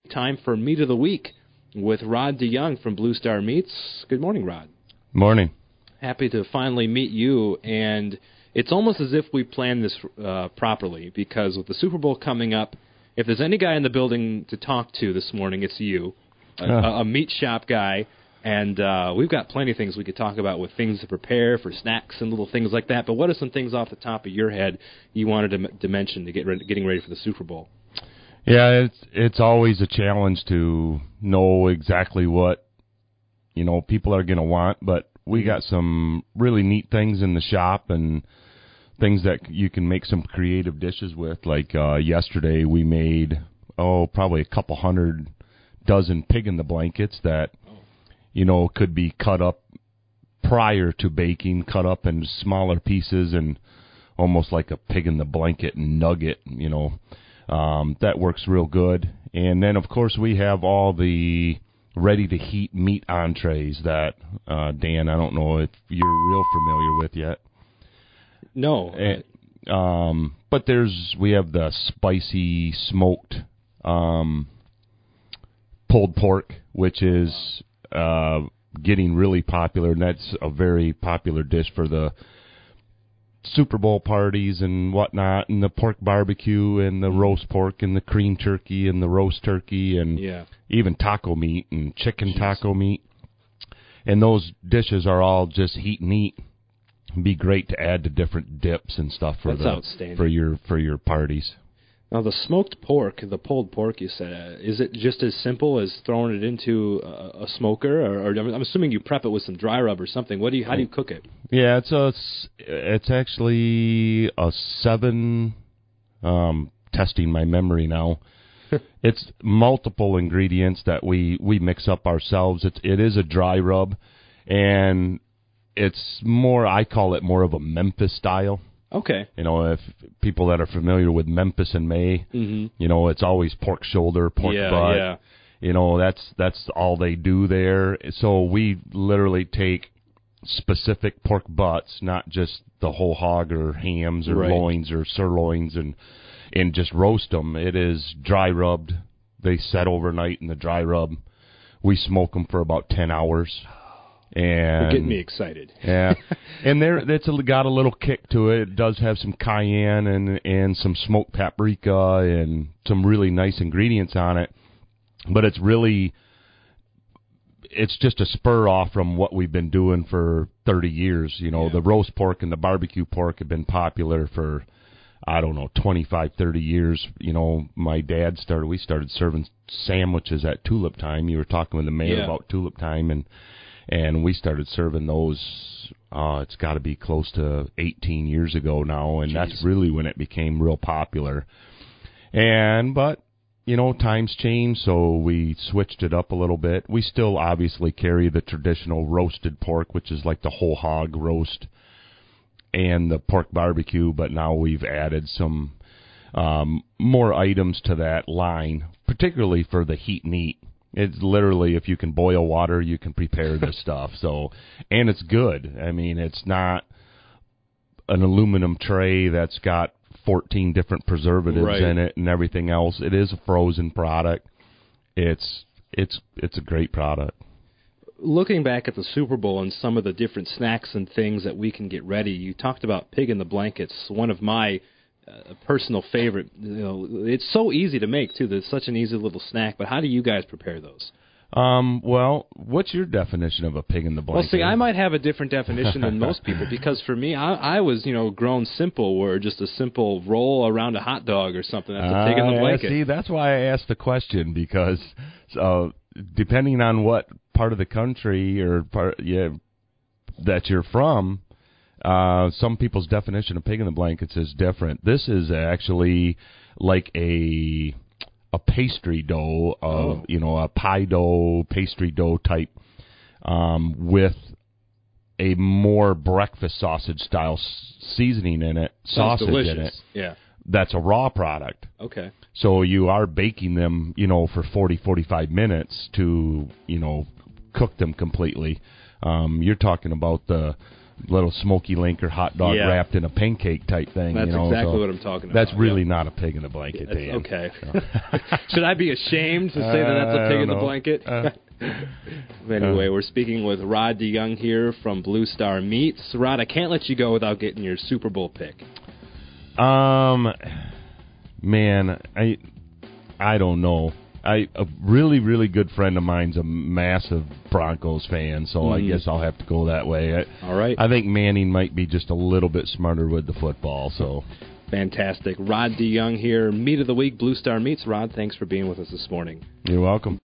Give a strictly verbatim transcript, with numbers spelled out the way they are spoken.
Time for Meat of the Week with Rod DeYoung from Blue Star Meats. Good morning, Rod. Morning. Happy to finally meet you, and it's almost as if we planned this uh, properly, because with the Super Bowl coming up, if there's any guy in the building to talk to this morning, it's you, a, uh. a, a meat shop guy, and uh, we've got plenty of things we could talk about with things to prepare for snacks and little things like that, but what are some things off the top of your head you wanted to, to mention to get ready, getting ready for the Super Bowl? Yeah, it's it's always a challenge to know exactly what, you know, people are going to want, but we got some really neat things in the shop and things that you can make some creative dishes with. Like uh, yesterday we made, oh, probably a couple hundred dozen pig in the blankets that, you know, could be cut up prior to baking, cut up in smaller pieces and almost like a pig in the blanket nugget, you know. Um, that works real good. And then, of course, we have all the ready-to-heat meat entrees that, uh, Dan, I don't know if you're real familiar with yet. No. And, um, but there's we have the spicy smoked um, pulled pork, which is uh, getting really popular, and that's a very popular dish for the Super Bowl parties and whatnot, and the pork barbecue and the roast pork and the cream turkey and the roast turkey and yeah. even taco meat and chicken Jeez. taco meat. And those dishes are all just heat and eat. It'd be great to add to different dips and stuff for That's the outstanding. for your for your parties. Now, the smoked pork, the pulled pork, you said, uh, is it just as simple as throwing it into a, a smoker, or, or I'm assuming you prep it with some dry rub or something? What do you? How do you cook it? Yeah, it's a it's actually a seven. Um, testing my memory now. It's multiple ingredients that we, we mix up ourselves. It's it is a dry rub, and it's more. I call it more of a Memphis style. Okay. You know, if people that are familiar with Memphis and May, mm-hmm. you know, it's always pork shoulder, pork yeah, butt. Yeah. You know, that's that's all they do there. So we literally take specific pork butts, not just the whole hog or hams or right. loins or sirloins, and and just roast them. It is dry rubbed. They set overnight in the dry rub. We smoke them for about ten hours. And you're getting me excited. Yeah, and there that's a, got a little kick to it. It does have some cayenne and and some smoked paprika and some really nice ingredients on it. But it's really, it's just a spur off from what we've been doing for thirty years. You know, yeah. The roast pork and the barbecue pork have been popular for, I don't know, twenty-five, thirty years. You know, my dad started, we started serving sandwiches at Tulip Time. You were talking with the mayor yeah. about Tulip Time, and And we started serving those, uh, it's got to be close to eighteen years ago now, and Jeez. That's really when it became real popular. And, but, you know, times change, so we switched it up a little bit. We still obviously carry the traditional roasted pork, which is like the whole hog roast, and the pork barbecue, but now we've added some um, more items to that line, particularly for the heat and eat. It's literally, if you can boil water, you can prepare this stuff. So, and it's good. I mean, it's not an aluminum tray that's got fourteen different preservatives right. in it and everything else. It is a frozen product. It's it's it's a great product. Looking back at the Super Bowl and some of the different snacks and things that we can get ready, you talked about pig in the blankets. One of my a personal favorite. You know, it's so easy to make too. It's such an easy little snack. But how do you guys prepare those? Um, well, what's your definition of a pig in the blanket? Well, see, I might have a different definition than most people, because for me, I, I was, you know, grown simple, where just a simple roll around a hot dog or something. That's a pig in the uh, blanket. Yeah, see, that's why I asked the question, because uh, depending on what part of the country or part yeah, that you're from, Uh, some people's definition of pig in the blankets is different. This is actually like a a pastry dough of, oh. you know, a pie dough, pastry dough type, um, with a more breakfast sausage style s- seasoning in it, Sounds sausage delicious. in it. Yeah. That's a raw product. Okay. So you are baking them, you know, for forty, forty-five minutes to, you know, cook them completely. Um, you're talking about the little smoky link or hot dog Yeah. wrapped in a pancake type thing. That's you know, exactly so what I'm talking about. That's really Yep. not a pig in a blanket, That's Dan. okay. Should I be ashamed to say that that's Uh, a I pig don't in the know. blanket? Uh, Anyway, we're speaking with Rod DeYoung here from Blue Star Meats. Rod, I can't let you go without getting your Super Bowl pick. Um, man, I I don't know. I a really really good friend of mine's a massive Broncos fan, so Mm. I guess I'll have to go that way. I, All right. I think Manning might be just a little bit smarter with the football. So Fantastic. Rod DeYoung here, Meat of the Week, Blue Star Meats. Rod, thanks for being with us this morning. you're welcome.